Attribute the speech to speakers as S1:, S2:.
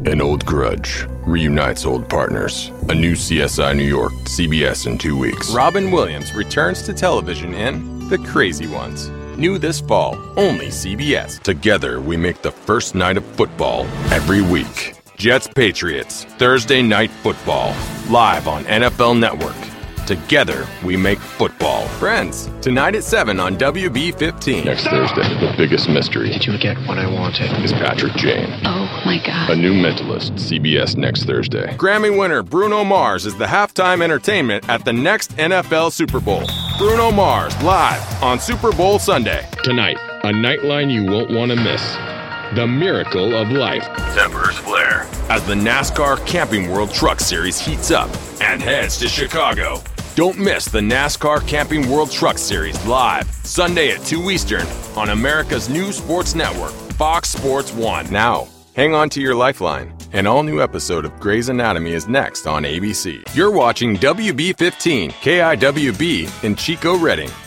S1: An old grudge reunites old partners. A new CSI New York, CBS in 2 weeks.
S2: Robin Williams returns to television in The Crazy Ones. New this fall, only CBS.
S1: Together, we make the first night of football every week.
S2: Jets-Patriots, Thursday Night Football, live on NFL Network. Together, we make football. Friends, tonight at 7 on WB15.
S1: Next Thursday, the biggest mystery.
S3: Did you get what I wanted?
S1: Is Patrick Jane.
S4: Oh, my God.
S1: A new mentalist, CBS next Thursday.
S2: Grammy winner Bruno Mars is the halftime entertainment at the next NFL Super Bowl. Bruno Mars, live on Super Bowl Sunday.
S1: Tonight, a nightline you won't want to miss. The Miracle of Life.
S2: Emperor's Flair. As the NASCAR Camping World Truck Series heats up and heads to Chicago. Don't miss the NASCAR Camping World Truck Series live Sunday at 2 Eastern on America's new sports network, Fox Sports 1. Now, hang on to your lifeline. An all-new episode of Grey's Anatomy is next on ABC. You're watching WB15, KIWB in Chico, Redding.